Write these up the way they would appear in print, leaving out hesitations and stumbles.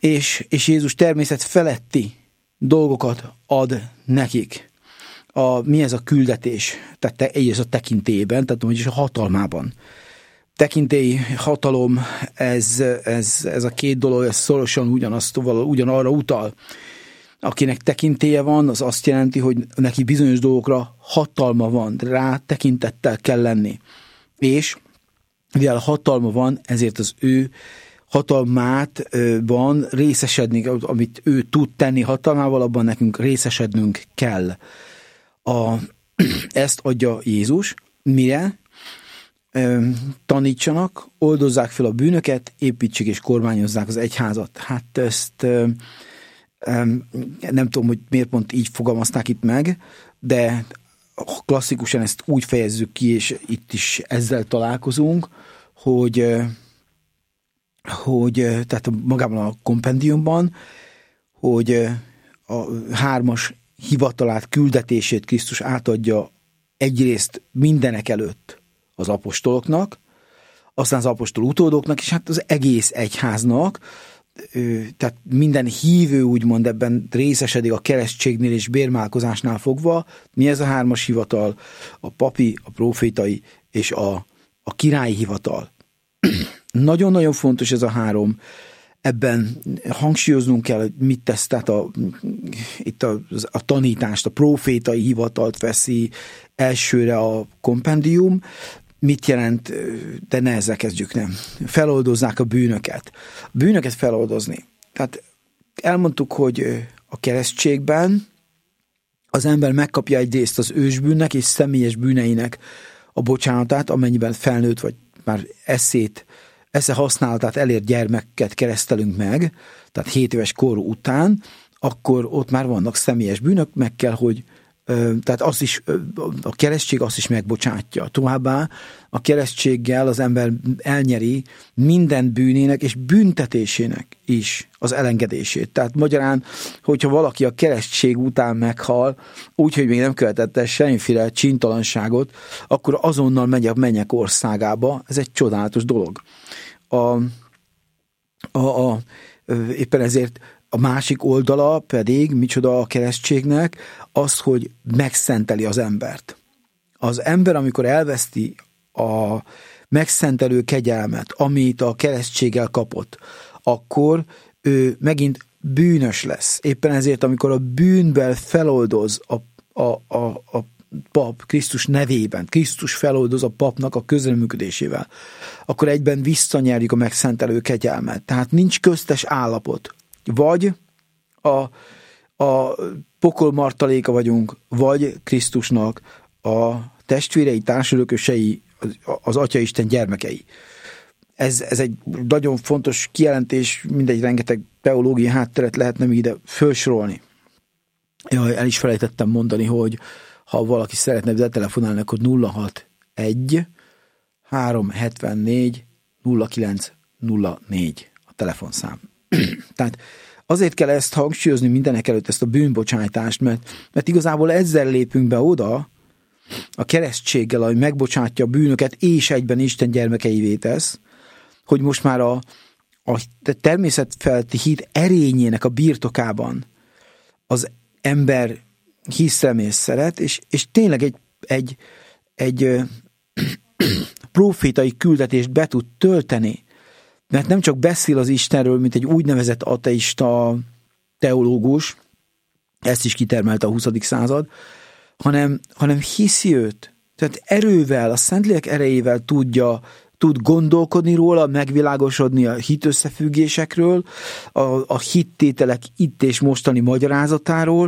és Jézus természet feletti dolgokat ad nekik. Mi ez a küldetés? Tehát ez a tekintélyben, tehát vagyis a hatalmában. Tekintély, hatalom, ez a két dolog, ez szorosan ugyanarra utal. Akinek tekintélye van, az azt jelenti, hogy neki bizonyos dolgokra hatalma van, rá tekintettel kell lenni. És mivel hatalma van, ezért az ő hatalmában részesedni, amit ő tud tenni hatalmával, abban nekünk részesednünk kell. Ezt adja Jézus, mire tanítsanak, oldozzák fel a bűnöket, építsék és kormányozzák az egyházat. Hát ezt nem tudom, hogy miért pont így fogalmazták itt meg, de klasszikusan ezt úgy fejezzük ki, és itt is ezzel találkozunk, hogy tehát magában a kompendiumban, hogy a 3-as hivatalát, küldetését Krisztus átadja egyrészt mindenek előtt az apostoloknak, aztán az apostol utódoknak, és hát az egész egyháznak, tehát minden hívő úgymond ebben részesedik a keresztségnél és bérmálkozásnál fogva. Mi ez a 3-as hivatal? A papi, a prófétai és a királyi hivatal. Nagyon-nagyon fontos ez a 3. Ebben hangsúlyoznunk kell, hogy mit tesz, tehát itt a tanítást, a prófétai hivatalt veszi elsőre a kompendium. Mit jelent, de ne ezzel kezdjük, nem. Feloldozzák a bűnöket. A bűnöket feloldozni. Tehát elmondtuk, hogy a keresztségben az ember megkapja egyrészt az ősbűnnek és személyes bűneinek a bocsánatát, amennyiben felnőtt, vagy már esze használatát elért gyermeket keresztelünk meg, tehát 7 éves kor után, akkor ott már vannak személyes bűnök, meg kell, hogy tehát azt is, a keresztség azt is megbocsátja. Továbbá a keresztséggel az ember elnyeri minden bűnének és büntetésének is az elengedését. Tehát magyarán, hogyha valaki a keresztség után meghal, úgyhogy még nem követett el semmiféle csintalanságot, akkor azonnal megy a mennyek országába. Ez egy csodálatos dolog. Éppen ezért a másik oldala pedig, micsoda a keresztségnek, az, hogy megszenteli az embert. Az ember, amikor elveszti a megszentelő kegyelmet, amit a keresztséggel kapott, akkor ő megint bűnös lesz. Éppen ezért, amikor a bűnből feloldoz a pap Krisztus nevében, Krisztus feloldoz a papnak a közreműködésével, akkor egyben visszanyerjük a megszentelő kegyelmet. Tehát nincs köztes állapot. Vagy a pokol martaléka vagyunk, vagy Krisztusnak a testvérei, társörökösei, az Atyaisten gyermekei. Ez egy nagyon fontos kijelentés, mindegy rengeteg teológiai hátteret lehetne ide felsorolni. El is felejtettem mondani, hogy ha valaki szeretne betelefonálni, akkor 061 374 0904 a telefonszám. Tehát azért kell ezt hangsúlyozni mindenek előtt, ezt a bűnbocsájtást, mert igazából ezzel lépünk be oda, a keresztséggel, ami megbocsátja a bűnöket, és egyben Isten gyermekeivé tesz, hogy most már a természetfeletti hit erényének a birtokában az ember hisz, remél, szeret, és tényleg egy profétai küldetést be tud tölteni. Mert nem csak beszél az Istenről, mint egy úgynevezett ateista teológus, ezt is kitermelte a 20. század, hanem hiszi őt. Tehát erővel, a Szentlélek erejével tud gondolkodni róla, megvilágosodni a hit összefüggésekről, a hittételek itt és mostani magyarázatáról,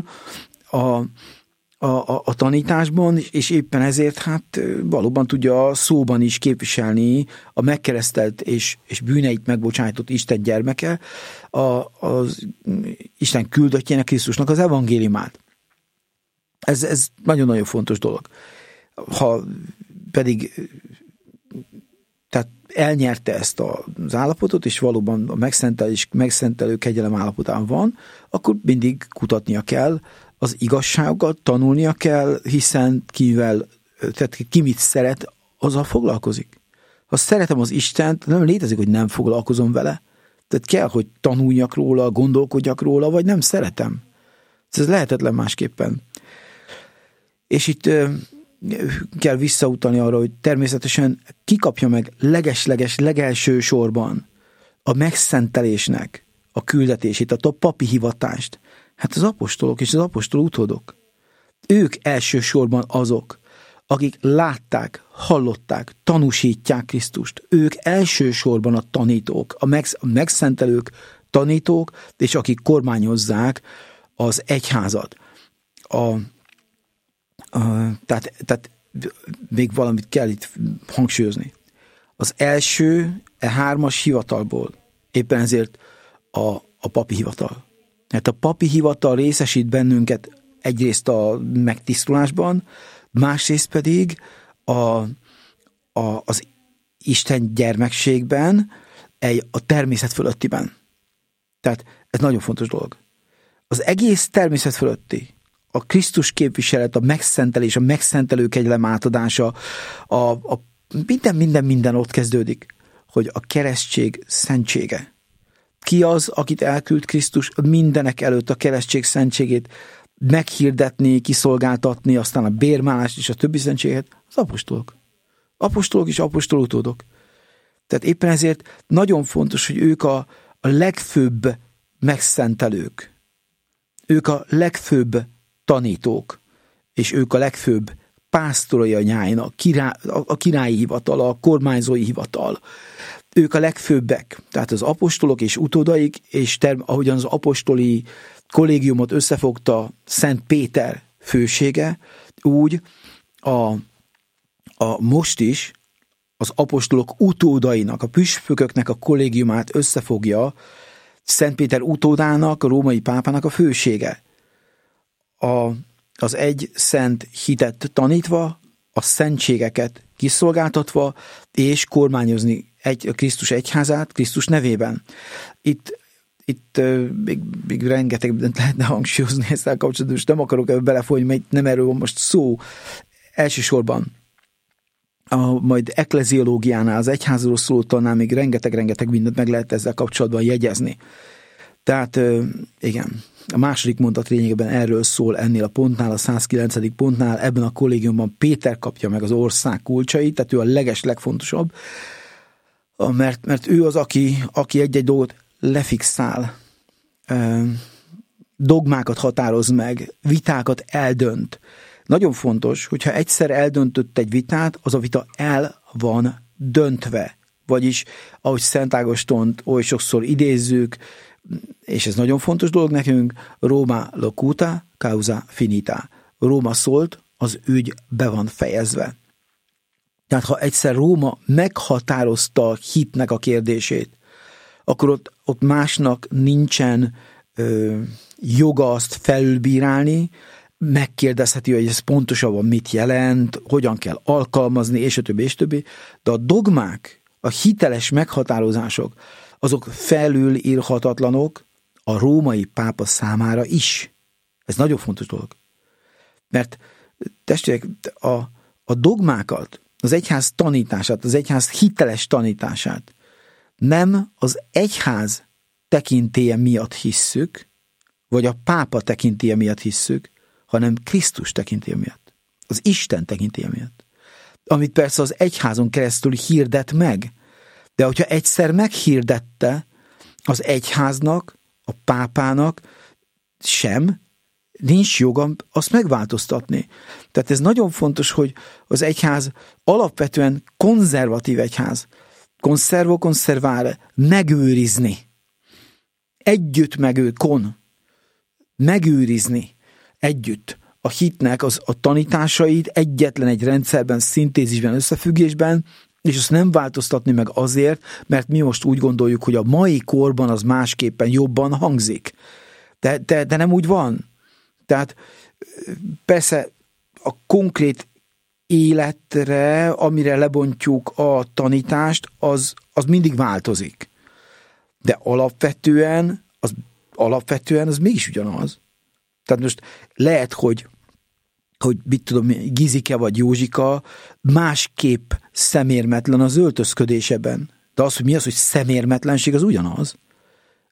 a tanításban, és éppen ezért hát valóban tudja szóban is képviselni a megkeresztelt és bűneit megbocsájtott Isten gyermeke, az Isten küldöttjének, Krisztusnak az evangéliumát. Ez nagyon-nagyon fontos dolog. Ha pedig tehát elnyerte ezt az állapotot, és valóban a megszentelő kegyelem állapotán van, akkor mindig kutatnia kell az igazságokat, tanulnia kell, hiszen ki mit szeret, azzal foglalkozik. Ha szeretem az Istent, nem létezik, hogy nem foglalkozom vele. Tehát kell, hogy tanuljak róla, gondolkodjak róla, vagy nem szeretem. Ez lehetetlen másképpen. És itt kell visszautalni arra, hogy természetesen kikapja meg legelső sorban a megszentelésnek a küldetését, a papi hivatást. Hát az apostolok és az apostol utódok. Ők elsősorban azok, akik látták, hallották, tanúsítják Krisztust. Ők elsősorban a tanítók, a megszentelők, tanítók, és akik kormányozzák az egyházat. Tehát még valamit kell itt hangsúlyozni. Az első, hármas hivatalból éppen ezért a papi hivatal. Hát a papi hivatal részesít bennünket egyrészt a megtisztulásban, másrészt pedig az Isten gyermekségben, a természet fölöttiben. Tehát ez nagyon fontos dolog. Az egész természet fölötti, a Krisztus képviselet, a megszentelés, a megszentelő kegyelem átadása, minden ott kezdődik, hogy a keresztség szentsége. Ki az, akit elküld Krisztus mindenek előtt a keresztség szentségét meghirdetni, kiszolgáltatni, aztán a bérmálást és a többi szentséget? Az apostolok. Apostolok és apostol utódok. Tehát éppen ezért nagyon fontos, hogy ők a legfőbb megszentelők. Ők a legfőbb tanítók, és ők a legfőbb pásztorai a nyájnak, a királyi hivatal, a kormányzói hivatal. Ők a legfőbbek, tehát az apostolok és utódaik, és ahogyan az apostoli kollégiumot összefogta Szent Péter fősége, úgy most is az apostolok utódainak, a püspököknek a kollégiumát összefogja Szent Péter utódának, a római pápának a fősége. Az egy szent hitet tanítva, a szentségeket kiszolgáltatva, és kormányozni a Krisztus egyházát, Krisztus nevében. Itt még rengeteg mindent lehetne hangsúlyozni ezzel kapcsolatban, és nem akarok ebbe belefolyni, mert nem erről van most szó. Elsősorban majd ekleziológiánál, az egyházról szóló tanál még rengeteg mindent meg lehet ezzel kapcsolatban jegyezni. Tehát igen, a második mondat lényegében erről szól ennél a pontnál, a 109. pontnál, ebben a kollégiumban Péter kapja meg az ország kulcsait, tehát ő a legfontosabb, mert ő az, aki egy-egy dolgot lefixál, dogmákat határoz meg, vitákat eldönt. Nagyon fontos, hogyha egyszer eldöntött egy vitát, az a vita el van döntve. Vagyis, ahogy Szent Ágostont oly sokszor idézzük, és ez nagyon fontos dolog nekünk, Roma locuta, causa finita. Róma szólt, az ügy be van fejezve. Tehát ha egyszer Róma meghatározta a hitnek a kérdését, akkor ott másnak nincsen joga azt felülbírálni, megkérdezheti, hogy ez pontosabban mit jelent, hogyan kell alkalmazni, és a többi, de a dogmák, a hiteles meghatározások, azok felülírhatatlanok a római pápa számára is. Ez nagyon fontos dolog. Mert testvérek, a dogmákat, az egyház tanítását, az egyház hiteles tanítását nem az egyház tekintélye miatt hisszük, vagy a pápa tekintélye miatt hisszük, hanem Krisztus tekintélye miatt. Az Isten tekintélye miatt. Amit persze az egyházon keresztül hirdet meg. De hogyha egyszer meghirdette, az egyháznak, a pápának nincs joga azt megváltoztatni. Tehát ez nagyon fontos, hogy az egyház alapvetően konzervatív egyház. Conservare, megőrizni. Együtt megőrizni együtt a hitnek a tanításait egyetlen egy rendszerben, szintézisben, összefüggésben, és azt nem változtatni meg azért, mert mi most úgy gondoljuk, hogy a mai korban az másképpen jobban hangzik. De nem úgy van. Tehát persze a konkrét életre, amire lebontjuk a tanítást, az mindig változik. De alapvetően az mégis ugyanaz. Tehát most lehet, hogy mit tudom, Gizike vagy Józsika másképp szemérmetlen az öltözködésében. De az, hogy mi az, hogy szemérmetlenség, az ugyanaz.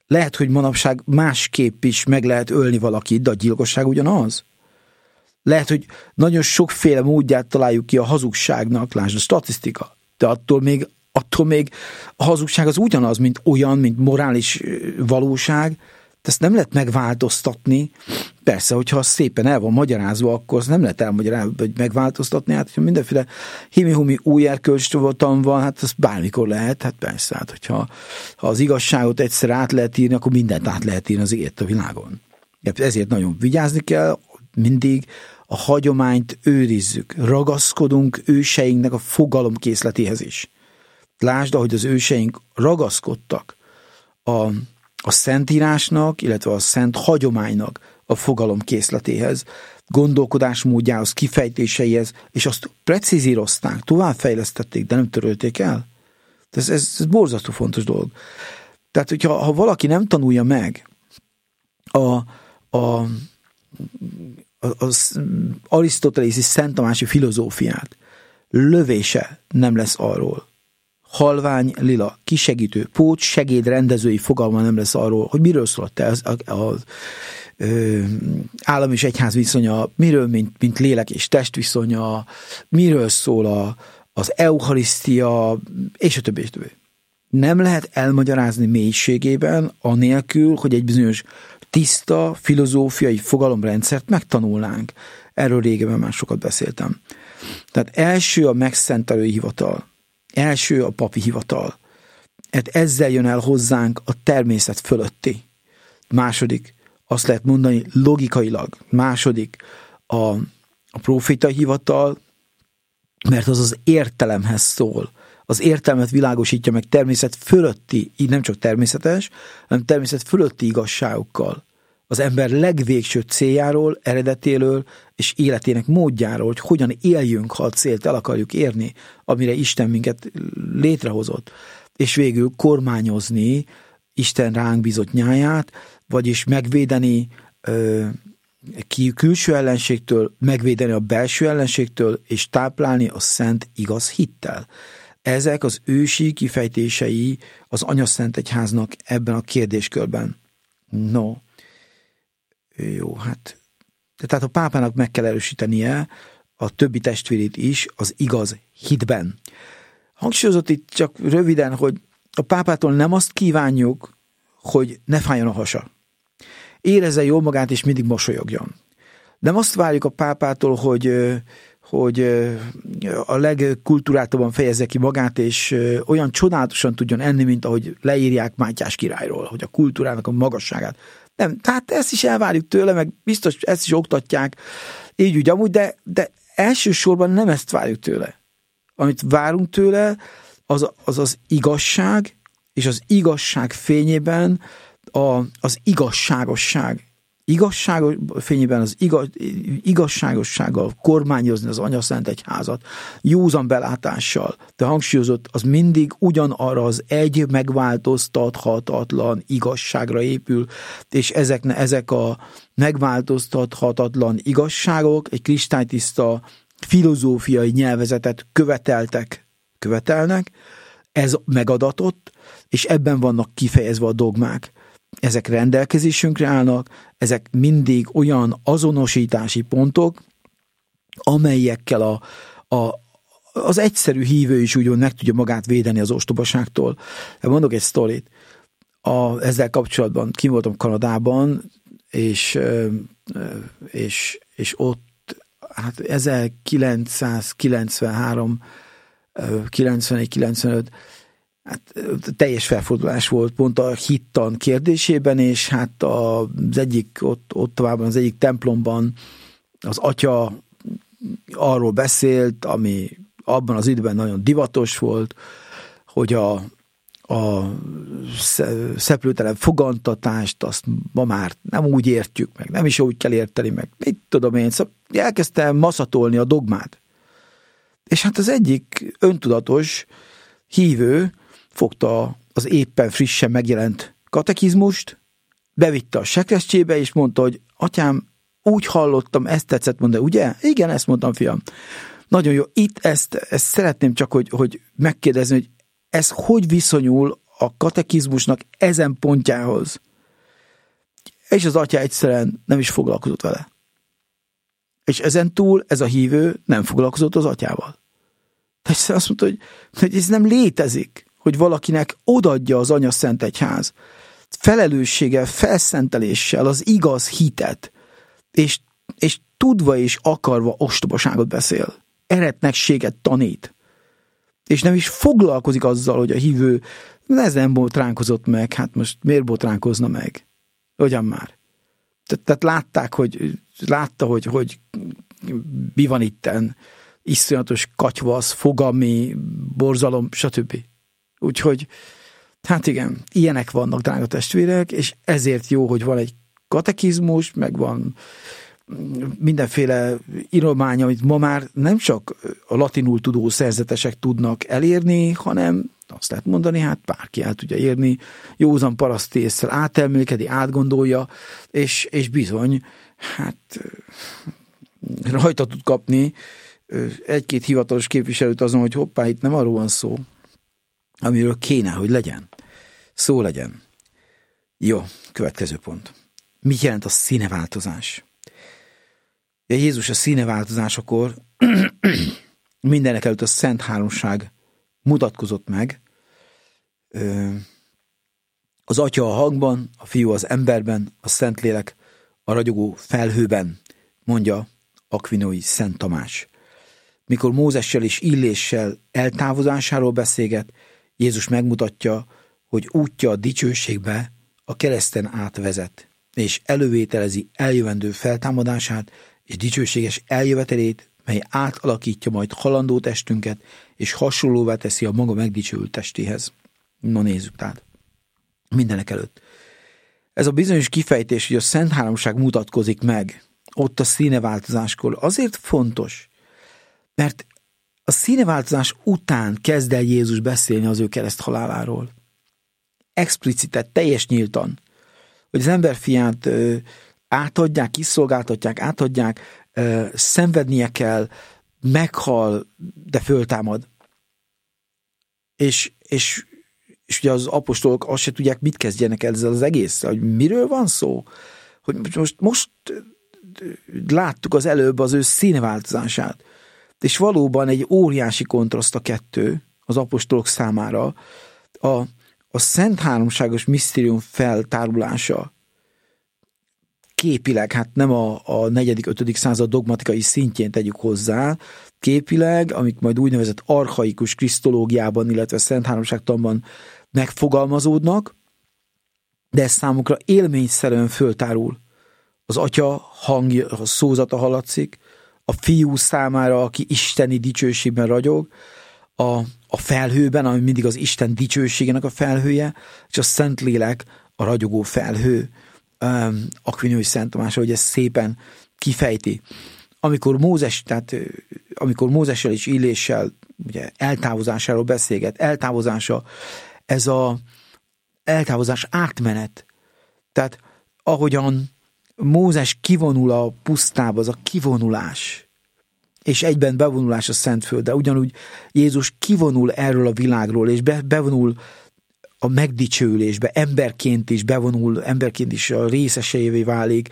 Lehet, hogy manapság másképp is meg lehet ölni valakit, de a gyilkosság ugyanaz. Lehet, hogy nagyon sokféle módját találjuk ki a hazugságnak, lásd a statisztika, de attól még a hazugság az ugyanaz, mint olyan, mint morális valóság, de ezt nem lehet megváltoztatni. Persze, hogyha szépen el van magyarázva, akkor azt nem lehet elmagyarázni, vagy megváltoztatni. Hát, hogyha mindenféle himi-humi új erkölcstudatan van, hát az bármikor lehet. Hát persze, hát, ha az igazságot egyszer át lehet írni, akkor mindent át lehet írni az égét a világon. Ezért nagyon vigyázni kell, mindig a hagyományt őrizzük. Ragaszkodunk őseinknek a fogalomkészletéhez is. Lásd, ahogy az őseink ragaszkodtak a Szentírásnak, illetve a szent hagyománynak a fogalomkészletéhez, gondolkodásmódjához, kifejtéseihez, és azt precízírozták, továbbfejlesztették, de nem törölték el. Ez borzasztó fontos dolog. Tehát, hogyha valaki nem tanulja meg az arisztotelészi Szent Tamási filozófiát, lövése nem lesz arról. Halvány lila, kisegítő, pót, segédrendezői fogalma nem lesz arról, hogy miről szól az állam és egyház viszonya, miről, mint lélek és test viszonya, miről szól az eucharisztia, és a többi, és többi. Nem lehet elmagyarázni mélységében, anélkül, hogy egy bizonyos tiszta filozófiai fogalomrendszert megtanulnánk. Erről régebben már sokat beszéltem. Tehát első a megszentelői hivatal, első a papi hivatal. Hát ezzel jön el hozzánk a természet fölötti. Második, azt lehet mondani logikailag. Második, a prófétai hivatal, mert az az értelemhez szól. Az értelmet világosítja meg természet fölötti, így nem csak természetes, hanem természet fölötti igazságokkal. Az ember legvégső céljáról, eredetéről és életének módjáról, hogy hogyan éljünk, ha a célt el akarjuk érni, amire Isten minket létrehozott. És végül kormányozni Isten ránk bízott nyáját, vagyis megvédeni külső ellenségtől, megvédeni a belső ellenségtől, és táplálni a szent igaz hittel. Ezek az ősi kifejtései az Anyaszent Egyháznak ebben a kérdéskörben. No, jó, hát. Tehát a pápának meg kell erősítenie a többi testvérét is az igaz hitben. Hangsúlyozott itt csak röviden, hogy a pápától nem azt kívánjuk, hogy ne fájjon a hasa. Érezze jól magát, és mindig mosolyogjon. Nem azt várjuk a pápától, hogy a legkulturáltabban fejezze ki magát, és olyan csodálatosan tudjon enni, mint ahogy leírják Mátyás királyról, hogy a kultúrának a magasságát. Nem, tehát ezt is elvárjuk tőle, meg biztos ezt is oktatják, így úgy amúgy, de elsősorban nem ezt várjuk tőle. Amit várunk tőle, az igazság, és az igazság fényében az igazságosság. Igazságos fényében az igazságossággal kormányozni az Anyaszent Egyházat, józan belátással, de hangsúlyozott, az mindig ugyanarra az egy megváltoztathatatlan igazságra épül, és ezek a megváltoztathatatlan igazságok egy kristálytiszta filozófiai nyelvezetet követelnek, ez megadatott, és ebben vannak kifejezve a dogmák. Ezek rendelkezésünkre állnak, ezek mindig olyan azonosítási pontok, amelyekkel az egyszerű hívő is úgy meg tudja magát védeni az ostobaságtól. Mondok egy sztorit. Ezzel kapcsolatban kim voltam Kanadában, és ott hát 1993 91-95 hát teljes felfordulás volt pont a hittan kérdésében, és hát az egyik Ottawában, az egyik templomban az atya arról beszélt, ami abban az időben nagyon divatos volt, hogy a szeplőtelen fogantatást azt ma már nem úgy értjük meg, nem is úgy kell érteni meg, mit tudom én, szóval elkezdtem maszatolni a dogmát. És hát az egyik öntudatos hívő fogta az éppen frissen megjelent katekizmust, bevitte a sekrestjébe, és mondta, hogy atyám, úgy hallottam, ezt tetszett mondani, ugye? Igen, ezt mondtam, fiam. Nagyon jó. Itt ezt szeretném csak, hogy megkérdezni, hogy ez hogy viszonyul a katekizmusnak ezen pontjához, és az atya egyszerűen nem is foglalkozott vele. És ezen túl ez a hívő nem foglalkozott az atyával. És azt mondta, hogy ez nem létezik, hogy valakinek odaadja az Anya Szent Egyház felelősséggel, felszenteléssel az igaz hitet, és tudva és akarva ostobaságot beszél, eretnekséget tanít, és nem is foglalkozik azzal, hogy a hívő ez nem botránkozott meg, hát most miért botránkozna meg? Hogyan már? Tehát látta, hogy mi van itten, iszonyatos katyvasz, fogalmi, borzalom, stb. Úgyhogy, hát igen, ilyenek vannak, drága testvérek, és ezért jó, hogy van egy katekizmus, meg van mindenféle iromány, amit ma már nem csak a latinul tudó szerzetesek tudnak elérni, hanem azt lehet mondani, hát bárki el tudja érni, józan paraszti ésszel átelmélkedi, átgondolja, és bizony, hát rajta tud kapni egy-két hivatalos képviselőt azon, hogy hoppá, itt nem arról van szó, amiről kéne, hogy legyen. Szó legyen. Jó, következő pont. Mit jelent a színeváltozás? Jézus a színeváltozásakor mindenek előtt a Szent Háromság mutatkozott meg. Az Atya a hangban, a Fiú az emberben, a Szentlélek a ragyogó felhőben, mondja Akvinói Szent Tamás. Mikor Mózessel és Illéssel eltávozásáról beszélget, Jézus megmutatja, hogy útja a dicsőségbe a kereszten átvezet, és elővételezi eljövendő feltámadását és dicsőséges eljövetelét, mely átalakítja majd halandó testünket, és hasonlóvá teszi a maga megdicsőült testéhez. Na nézzük tehát. Mindenek előtt. Ez a bizonyos kifejtés, hogy a Szent Háromság mutatkozik meg ott a színeváltozáskor, azért fontos, mert a színeváltozás után kezd el Jézus beszélni az ő kereszthaláláról. Explicite, teljes nyíltan, hogy az emberfiát átadják, kiszolgáltatják, átadják, szenvednie kell, meghal, de föltámad. És ugye az apostolok azt se tudják, mit kezdjenek ezzel az egésszel, hogy miről van szó. Hogy most láttuk az előbb az ő színeváltozását. És valóban egy óriási kontraszt a kettő az apostolok számára. A Szent Háromságos misztérium feltárulása képileg, hát nem a 4.-5. század dogmatikai szintjén tegyük hozzá, képileg, amik majd úgynevezett archaikus krisztológiában, illetve Szent Háromságtanban megfogalmazódnak, de ez számukra élményszerűen föltárul. Az Atya hangja, a szózata hallatszik, a Fiú számára, aki isteni dicsőségben ragyog, a felhőben, ami mindig az Isten dicsőségének a felhője, és a Szentlélek a ragyogó felhő, Akvinói Szent Tamás, hogy ez szépen kifejti. Amikor Mózessel és Illéssel ugye, eltávozásáról beszélget, eltávozása, ez az eltávozás átmenet. Tehát ahogyan Mózes kivonul a pusztába, az a kivonulás, és egyben bevonulás a Szentföldre. Ugyanúgy Jézus kivonul erről a világról, és bevonul a megdicsőülésbe, emberként is bevonul, emberként is a részeseivé válik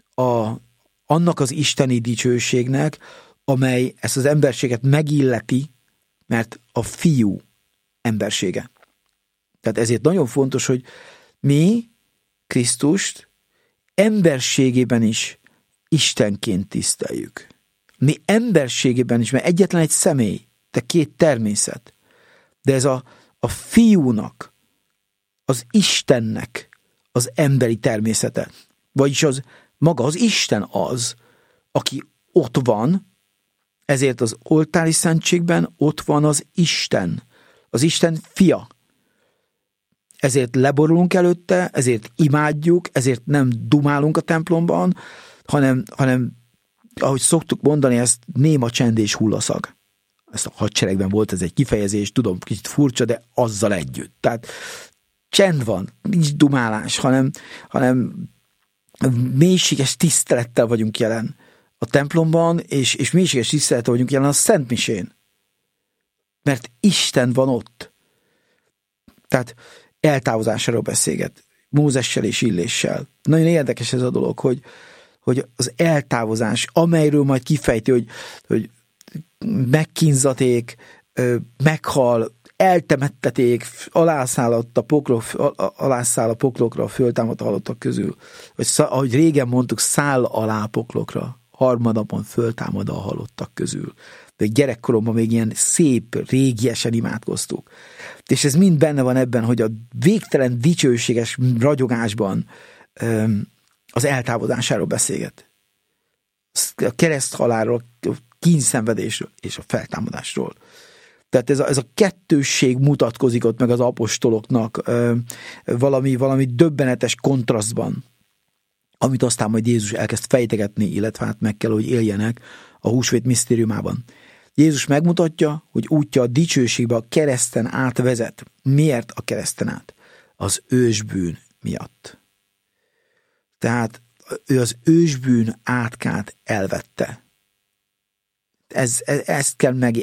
annak az isteni dicsőségnek, amely ezt az emberséget megilleti, mert a Fiú embersége. Tehát ezért nagyon fontos, hogy mi Krisztust emberségében is Istenként tiszteljük. Mi emberségében is, mert egyetlen egy személy, de két természet. De ez a Fiúnak, az Istennek az emberi természete. Vagyis maga az Isten az, aki ott van, ezért az oltári szentségben ott van az Isten Fia. Ezért leborulunk előtte, ezért imádjuk, ezért nem dumálunk a templomban, hanem ahogy szoktuk mondani, ezt néma csend és hullaszag. Ezt a hadseregben volt ez egy kifejezés, tudom, kicsit furcsa, de azzal együtt. Tehát csend van, nincs dumálás, hanem mélységes tisztelettel vagyunk jelen a templomban, és mélységes tisztelettel vagyunk jelen a Szentmisén. Mert Isten van ott. Tehát eltávozásáról beszélget, Mózessel és Illéssel. Nagyon érdekes ez a dolog, hogy az eltávozás, amelyről majd kifejti, hogy megkínzaték, meghal, eltemetteték, alászáll a poklokra a föltámadt halottak közül. Vagy ahogy régen mondtuk, száll alá a poklokra, harmadnapon föltámad a halottak közül. De gyerekkoromban még ilyen szép, régiesen imádkoztuk. És ez mind benne van ebben, hogy a végtelen dicsőséges ragyogásban az eltávozásáról beszélget. A kereszthalálról, a kínszenvedésről és a feltámadásról. Tehát ez a kettősség mutatkozik ott meg az apostoloknak valami döbbenetes kontrasztban, amit aztán majd Jézus elkezd fejtegetni, illetve hát meg kell, hogy éljenek a húsvét misztériumában. Jézus megmutatja, hogy útja a dicsőségbe a kereszten át vezet. Miért a kereszten át? Az ősbűn miatt. Tehát ő az ősbűn átkát elvette. Ezt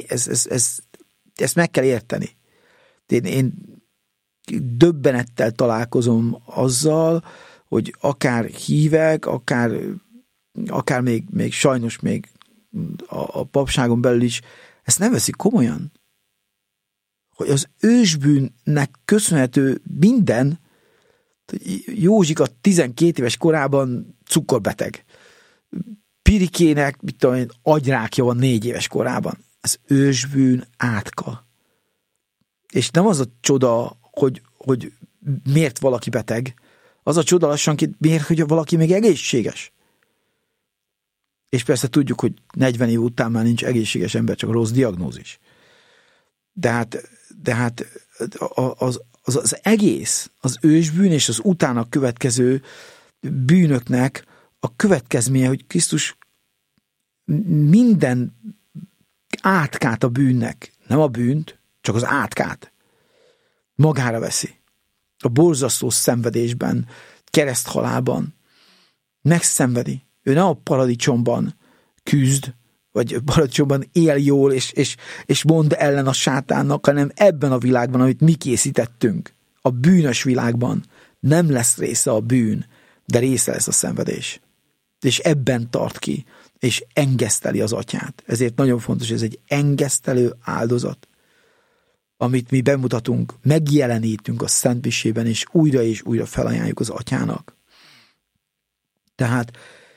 meg kell érteni. Én döbbenettel találkozom azzal, hogy akár hívek, akár még sajnos még a papságon belül is ezt nem veszik komolyan. Hogy az ősbűnnek köszönhető minden, Józsika 12 éves korában cukorbeteg. Pirikének, mit tudom én, agyrákja van 4 éves korában. Az ősbűn átka. És nem az a csoda, hogy miért valaki beteg, az a csoda lassanként, miért, hogy valaki még egészséges. És persze tudjuk, hogy 40 év után már nincs egészséges ember, csak rossz diagnózis. De hát az egész, az ősbűn és az utána következő bűnöknek a következménye, hogy Krisztus minden átkát a bűnnek, nem a bűnt, csak az átkát magára veszi. A borzasztó szenvedésben, kereszthalálban megszenvedi. Ő nem a paradicsomban küzd, vagy paradicsomban él jól, és mond ellen a sátánnak, hanem ebben a világban, amit mi készítettünk, a bűnös világban nem lesz része a bűn, de része lesz a szenvedés. És ebben tart ki, és engeszteli az atyát. Ezért nagyon fontos, ez egy engesztelő áldozat, amit mi bemutatunk, megjelenítünk a szentmisében, és újra felajánljuk az atyának. Tehát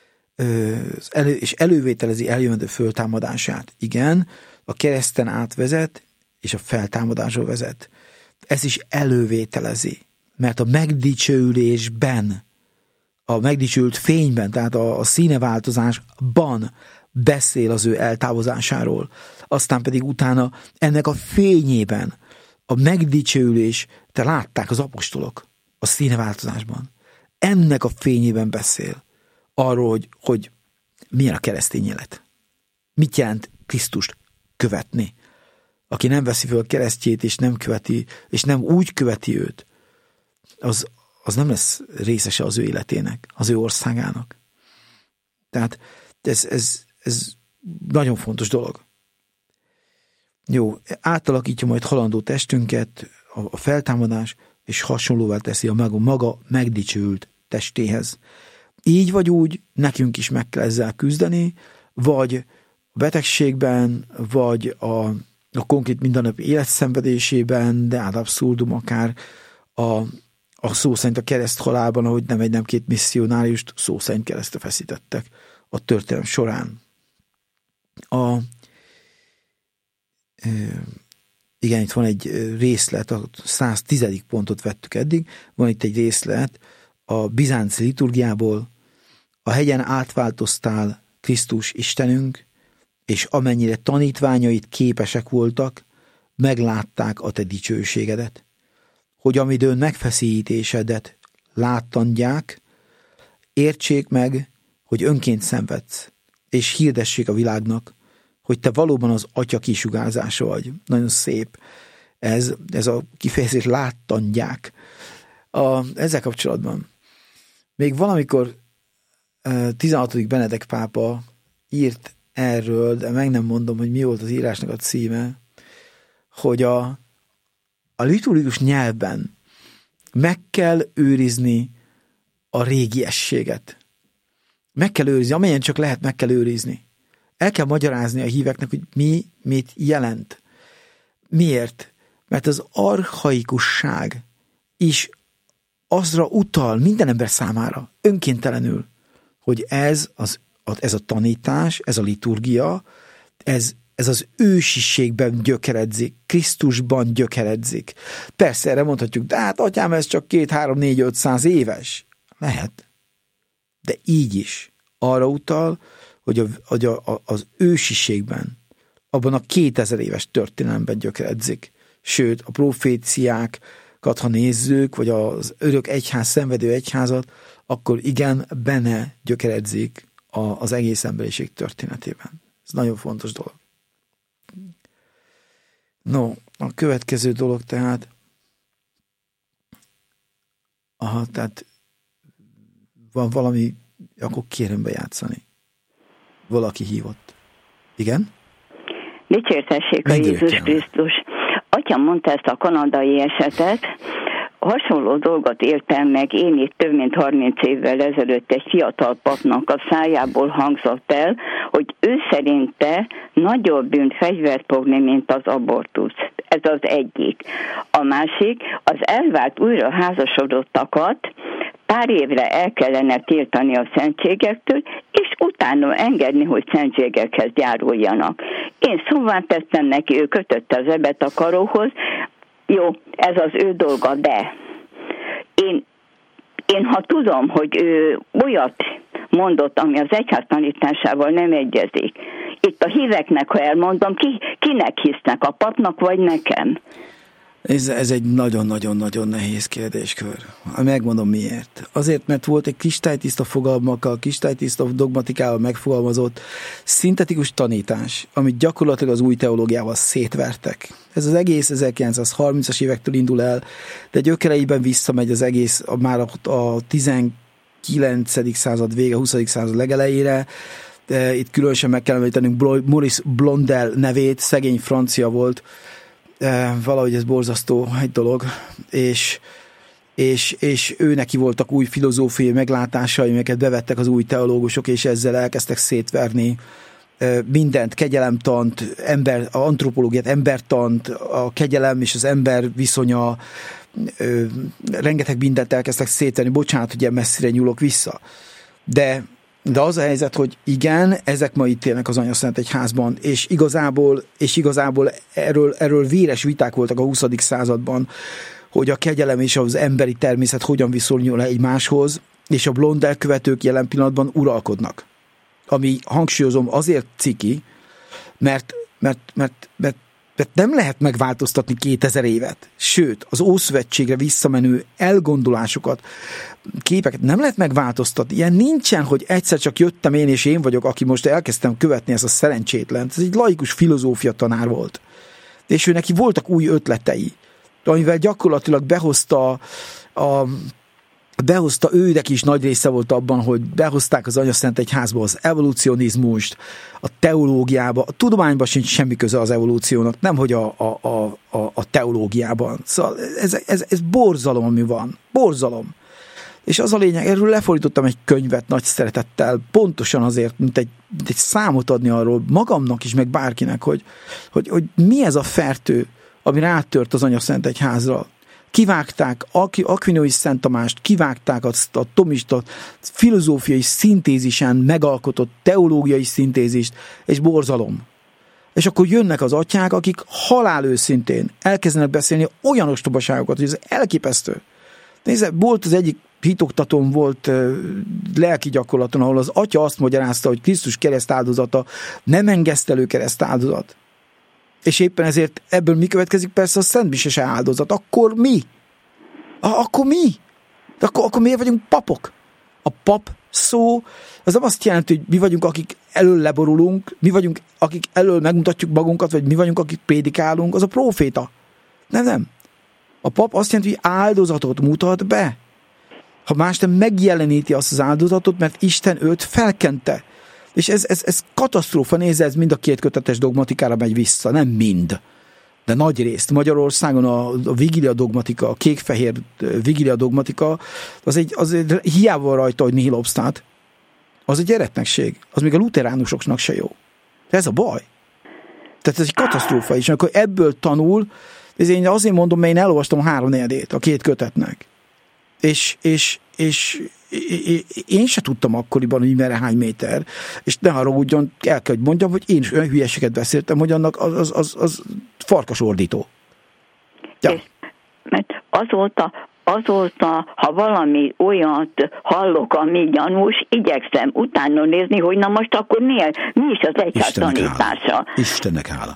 és elővételezi eljövendő föltámadását. Igen, a kereszten átvezet, és a feltámadásra vezet. Ez is elővételezi, mert a megdicsőülésben, a megdicsült fényben, tehát a színeváltozásban beszél az ő eltávozásáról. Aztán pedig utána ennek a fényében, a megdicsőülés, te látták az apostolok a színeváltozásban. Ennek a fényében beszél arról, hogy milyen a keresztény élet. Mit jelent Krisztust követni? Aki nem veszi föl a keresztjét, és nem követi, és nem úgy követi őt, az nem lesz részese az ő életének, az ő országának. Tehát ez nagyon fontos dolog. Jó, átalakítja majd halandó testünket a feltámadás, és hasonlóvá teszi a maga megdicsőült testéhez. Így vagy úgy, nekünk is meg kell ezzel küzdeni, vagy a betegségben, vagy a konkrét mindennapi életszenvedésében, de ad abszurdum akár a szó szerint a kereszthalálban, ahogy nem két misszionáriust szó szerint keresztre feszítettek a történelem során. Igen, itt van egy részlet, a 110. pontot vettük eddig, van itt egy részlet a bizánci liturgiából: a hegyen átváltoztál, Krisztus Istenünk, és amennyire tanítványait képesek voltak, meglátták a te dicsőségedet, hogy amidőn megfeszítésedet láttandják, értsék meg, hogy önként szenvedsz, és hirdessék a világnak, hogy te valóban az Atya kisugárzása vagy. Nagyon szép ez a kifejezés, láttandják. Ezzel kapcsolatban még valamikor 16. Benedek pápa írt erről, de meg nem mondom, hogy mi volt az írásnak a címe, hogy a liturgikus nyelvben meg kell őrizni a régiességet. Meg kell őrizni, amelyen csak lehet, meg kell őrizni. El kell magyarázni a híveknek, hogy mit jelent. Miért? Mert az archaikusság is azra utal minden ember számára, önkéntelenül, hogy ez a tanítás, ez a liturgia, ez az ősiségben gyökeredzik, Krisztusban gyökeredzik. Persze erre mondhatjuk, de hát atyám, ez csak 2, 3, 4, 500 éves. Lehet. De így is arra utal, hogy az ősiségben, abban a 2000 éves történelemben gyökeredzik. Sőt, a proféciákat, ha nézzük, vagy az örök egyház, szenvedő egyházat, akkor igen, benne gyökeredzik az egész emberiség történetében. Ez nagyon fontos dolog. No, a következő dolog tehát, tehát van valami, akkor kérem bejátszani. Valaki hívott. Igen? Dicsértessék a Jézus Krisztus. Atyám mondta ezt a kanadai esetet, hasonló dolgot éltem meg én itt több mint 30 évvel ezelőtt egy fiatal papnak a szájából hangzott el, hogy ő szerinte nagyobb bűn fegyvert fogni, mint az abortusz. Ez az egyik. A másik, az elvált újra házasodottakat pár évre el kellene tiltani a szentségektől, és utána engedni, hogy szentségekhez járuljanak. Én szóval tettem neki, ő kötötte az ebet a karóhoz, jó, ez az ő dolga, de én ha tudom, hogy ő olyat mondott, ami az egyház tanításával nem egyezik, itt a híveknek, ha elmondom, kinek hisznek, a papnak vagy nekem? Ez egy nagyon-nagyon-nagyon nehéz kérdéskör. Megmondom miért. Azért, mert volt egy kristálytiszta fogalmakkal, kristálytiszta dogmatikával megfogalmazott szintetikus tanítás, amit gyakorlatilag az új teológiával szétvertek. Ez az egész 1930-as évektől indul el, de gyökereiben visszamegy az egész már a 19. század vége, 20. század legelejére. Itt különösen meg kell említenünk Maurice Blondel nevét, szegény francia volt, valahogy ez borzasztó egy dolog, és ő neki voltak új filozófiai meglátásai, amiket bevettek az új teológusok, és ezzel elkezdtek szétverni mindent, kegyelemtant, antropológiát, embertant, a kegyelem és az ember viszonya, rengeteg mindent elkezdtek szétverni. Bocsánat, hogy ilyen messzire nyúlok vissza. De az a helyzet, hogy igen, ezek ma itt élnek az Anyaszent Egyházban, és igazából erről véres viták voltak a 20. században, hogy a kegyelem és az emberi természet hogyan viszonyul egymáshoz, és a Blondel követők jelen pillanatban uralkodnak. Ami, hangsúlyozom, azért ciki, mert nem lehet megváltoztatni 2000 évet. Sőt, az Ószövetségre visszamenő elgondolásokat, képeket nem lehet megváltoztatni. Ilyen nincsen, hogy egyszer csak jöttem én, és én vagyok, aki most elkezdtem követni ezt a szerencsétlent. Ez egy laikus filozófia tanár volt. És ő neki voltak új ötletei, amivel gyakorlatilag behozta őnek is nagy része volt abban, hogy behozták az Anyaszent Egyházba az evolucionizmust, a teológiába, a tudományban sincs semmi köze az evolúciónak, nemhogy a teológiában. Szóval ez borzalom, ami van. Borzalom. És az a lényeg, erről lefordítottam egy könyvet nagy szeretettel, pontosan azért, mint egy számot adni arról magamnak is, meg bárkinek, hogy mi ez a fertő, ami rátört az Anyaszent Egyházra. Kivágták Aquinas Szent Tamást, kivágták a tomista filozófiai szintézisen megalkotott teológiai szintézist, és borzalom. És akkor jönnek az atyák, akik halál őszintén elkezdenek beszélni olyan ostobaságokat, hogy ez elképesztő. Nézd, volt az egyik hitoktatón, volt lelki gyakorlaton, ahol az atya azt magyarázta, hogy Krisztus keresztáldozata nem engesztelő keresztáldozat. És éppen ezért ebből mi következik? Persze a szentmises áldozat. Akkor mi? Akkor mi? Akkor miért vagyunk papok? A pap szó, az nem azt jelenti, hogy mi vagyunk, akik elől leborulunk, mi vagyunk, akik elől megmutatjuk magunkat, vagy mi vagyunk, akik prédikálunk, az a próféta. Nem. A pap azt jelenti, hogy áldozatot mutat be. Ha más nem megjeleníti azt az áldozatot, mert Isten őt felkente. És ez katasztrófa, nézze, ez mind a két kötetes dogmatikára megy vissza, nem mind. de nagy részt. Magyarországon a vigília dogmatika, a kék-fehér vigília dogmatika, az egy hiába rajta, hogy nihil obstat, az egy eretnekség. Az még a luteránusoknak se jó. De ez a baj. Tehát ez egy katasztrófa is. Amikor ebből tanul, én azért mondom, mert én elolvastam a 3/4 a 2 kötetnek. És én se tudtam akkoriban, hogy merre hány méter. És ne haragudjon, el kell, hogy mondjam, hogy én is olyan hülyeséget beszéltem, hogy annak az farkasordító. Ja. Mert azóta, ha valami olyat hallok, ami gyanús, igyekszem utána nézni, hogy na most akkor mi is az egyház tanítása. Istennek hála.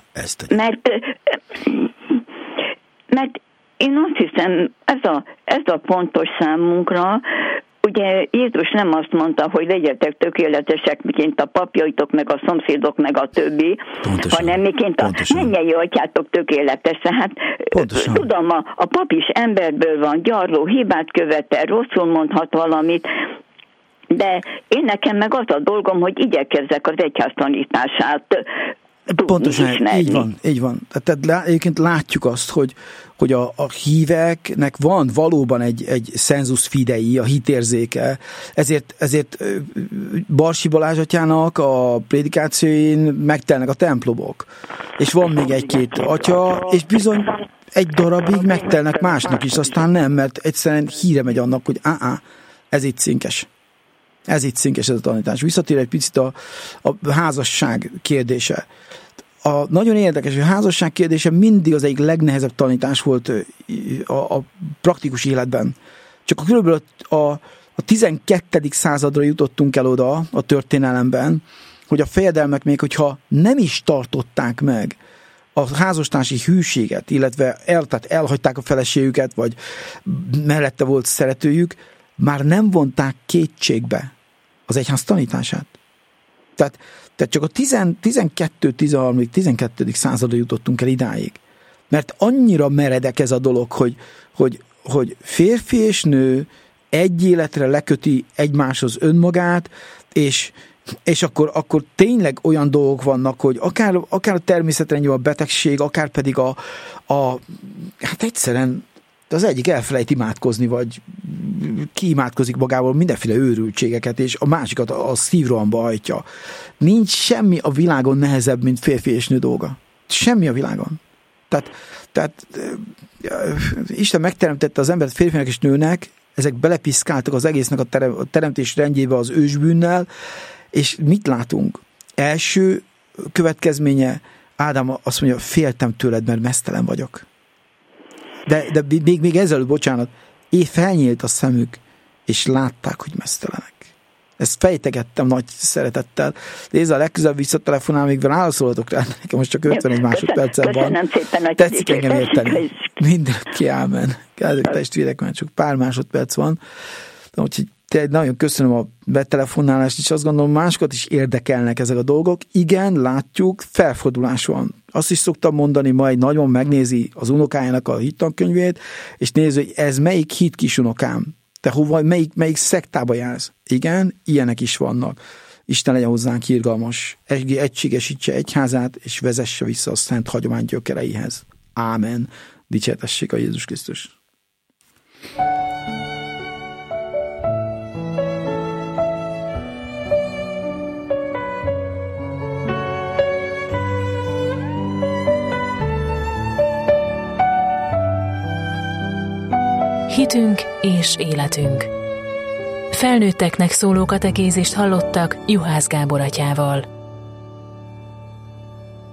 Mert én azt hiszem, ez a pontos számunkra. Ugye Jézus nem azt mondta, hogy legyetek tökéletesek, miként a papjaitok, meg a szomszédok, meg a többi, hanem miként a mennyei atyátok tökéletes. Hát tudom, a pap is emberből van, gyarló, hibát követel, rosszul mondhat valamit, de én nekem meg az a dolgom, hogy igyekezzek az egyház tanítását pontosan, így van. Tehát egyébként látjuk azt, hogy a híveknek van valóban egy sensus fidei, a hitérzéke, ezért Barsi Balázs atyának a prédikációin megtelnek a templomok. És van még egy-két atya, és bizony egy darabig megtelnek másnak is, aztán nem, mert egyszerűen híre megy annak, hogy ez itt cinkes. Ez itt cinkes ez a tanítás. Visszatér egy picit a házasság kérdése. Nagyon érdekes, hogy a házasság kérdése mindig az egyik legnehezebb tanítás volt a praktikus életben. Csak körülbelül a 12. századra jutottunk el oda a történelemben, hogy a fejedelmek még, hogyha nem is tartották meg a házastársi hűséget, illetve elhagyták a feleségüket, vagy mellette volt szeretőjük, már nem vonták kétségbe az egyház tanítását. Tehát csak a 12. századra jutottunk el idáig. Mert annyira meredek ez a dolog, hogy férfi és nő egy életre leköti egymáshoz önmagát, és akkor tényleg olyan dolgok vannak, hogy akár a természetrendjű a betegség, akár pedig hát egyszerűen az egyik elfelejt imádkozni, vagy kiimádkozik magából mindenféle őrültségeket, és a másikat a szívrohamba hajtja. Nincs semmi a világon nehezebb, mint férfi és nő dolga. Semmi a világon. Tehát Isten megteremtette az embert férfinek és nőnek, ezek belepiszkáltak az egésznek a teremtés rendjébe az ősbűnnel, és mit látunk? Első következménye, Ádám azt mondja, féltem tőled, mert meztelen vagyok. De még ezelőtt, bocsánat, felnyílt a szemük, és látták, hogy meztelenek. Ezt fejtegettem nagy szeretettel. Nézd, a legközelebb visszatelefonál, még válaszolhatok rá, nekem most csak 51 másodpercen van. Tetszik engem érteni. Mindenki ámen. Kedves testvérek, már csak pár másodperc van. Úgyhogy nagyon köszönöm a betelefonálást, és azt gondolom, másokat is érdekelnek ezek a dolgok. Igen, látjuk, felfordulás van. Azt is szoktam mondani, majd nagyon megnézi az unokájának a hittankönyvét, és nézi, hogy ez melyik hit kisunokám. Te hova, melyik szektába jársz? Igen, ilyenek is vannak. Isten legyen hozzánk irgalmas, egységesítse egyházát, és vezesse vissza a szent hagyomány gyökereihez. Ámen. Dicsértessék a Jézus Krisztus. Hitünk és életünk. Felnőtteknek szóló katekézist hallottak Juhász Gábor atyával.